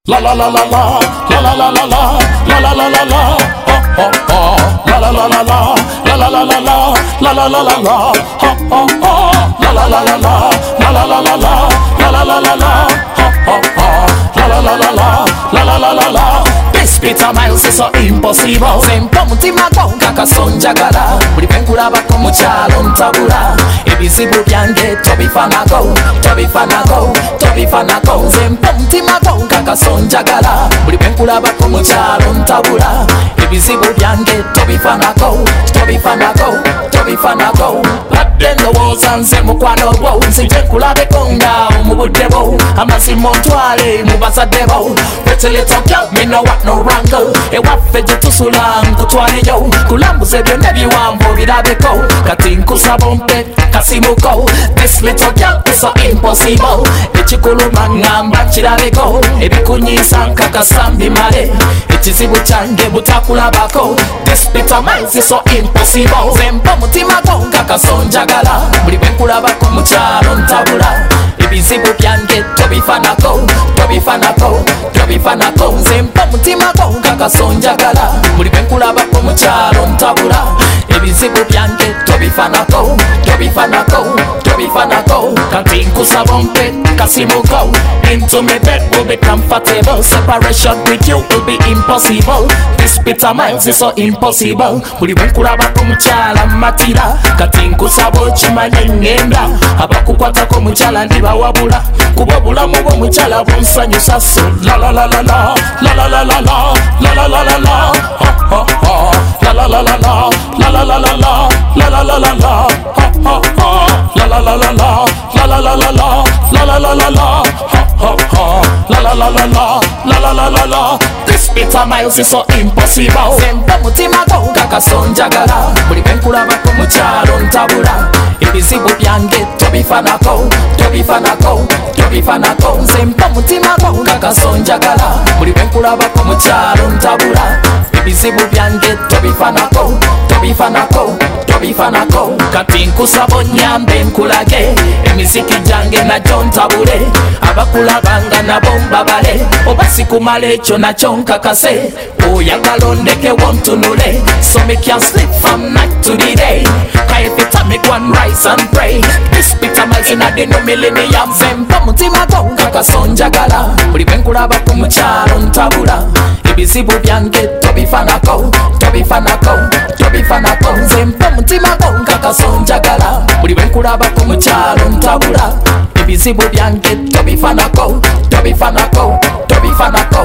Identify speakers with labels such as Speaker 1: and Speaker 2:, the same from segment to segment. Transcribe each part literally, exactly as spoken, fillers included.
Speaker 1: La la la la la, la la la la la, la la la la la, oh oh oh, la la la la la, la la la la la, la la la la la, oh oh oh, la la la la la, la la la la la, la la la la la, oh oh oh, la la la la la, la la la la la. This Peter Miles is so impossible. Sempa mutima gwange kasonjagala. Buli bwenkulabako mu kyalo ntabula. Ebizibu byange tobifanako, tobifanako, tobifanako. Sempa mutima gwange kasonjagala. Buli bwenkulabako mu kyalo ntabula. Ebizibu byange tobifanako, tobifanako, tobifanako. Badde ndowooza nze mukwano gwo, nzije nkulabeko nga mu budde bwo. Amazima ontwale mu bazadde bo. Pretty little girl, me no want no wrangle. Ewaffe gye tusula nkutwaleyo. Kulambuza byonna ebiwambo birabeko. Kati nkusaba ompe kasimuko. This little girl is so impossible. Ekikuluma ngamba kirabeko. Ebikunyiisa nkakasa mbimale. Ekizibu kyange butakulabako. This Peter Miles is so impossible. Sempa mutima gwo nkakasonjagala. Buli bwenkulabako mu kyalo ntabula. Ebizibu byange tobifanako, tobifanako, tobifanako. Sempa mutima gwo nkakasonjagala. Buli bwenkulabako mu kyalo ntabula. Ebizibu byange tobifanako, tobifanako, tobifanako. Kati nkusaba ompe kasimuko. Into my bed will be comfortable. Separation with you will be impossible. This Peter Miles is so impossible. Buli bwenkulabako mu kyala matira. Kati nkusaba okimanye ngenda. Abakukwatako mu kyala ndibawabula. Kuba obulamu bw'omukyala bunsanyusa so. La la la la la, la la la la la, la la la la la, oh oh oh, la la la la la, la la la la la, la la la la la, oh oh oh, la la la la la, la la la la la, la la la la la, oh oh oh, la la la la la, la la la la la. This Peter Miles is so impossible. Sempa mutima gwo nkakasonjagala. Buli bwenkulabako mu kyalo ntabula. Ebizibu byange tobifanako, tobifanako, tobifanako. Sempa mutima gwo nkakasonjagala. Buli bwenkulabako mu kyalo ntabula. Ebizibu byange tobifanako, tobifanako, tobifanako. Kati nkusaba onyambe nkulage. Emiziki gyange nagyo ntabule. Abakulabanga nabo mbabale. Oba sikumala ekyo nakyo nkakase. Oyagala ondekewo ntunule. So me can't sleep from night to the day. Kayefita me go and rise and pray. This Peter Miles in a the no millennium. Sempa mutima gwo nkakasonjagala. Buli bwenkulabako mu kyalo ntabula. Ebizibu byange tobifanako, tobifanako, tobifanako. Sempa mutima gwo nkakasonjagala. Buli bwenkulabako mu kyalo ntabula. Ebizibu byange tobifanako, tobifanako, tobifanako,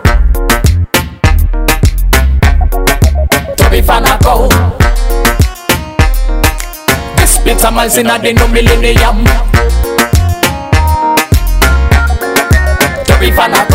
Speaker 1: tobifanako. This Peter Miles in a the new millennium. Tobifanako.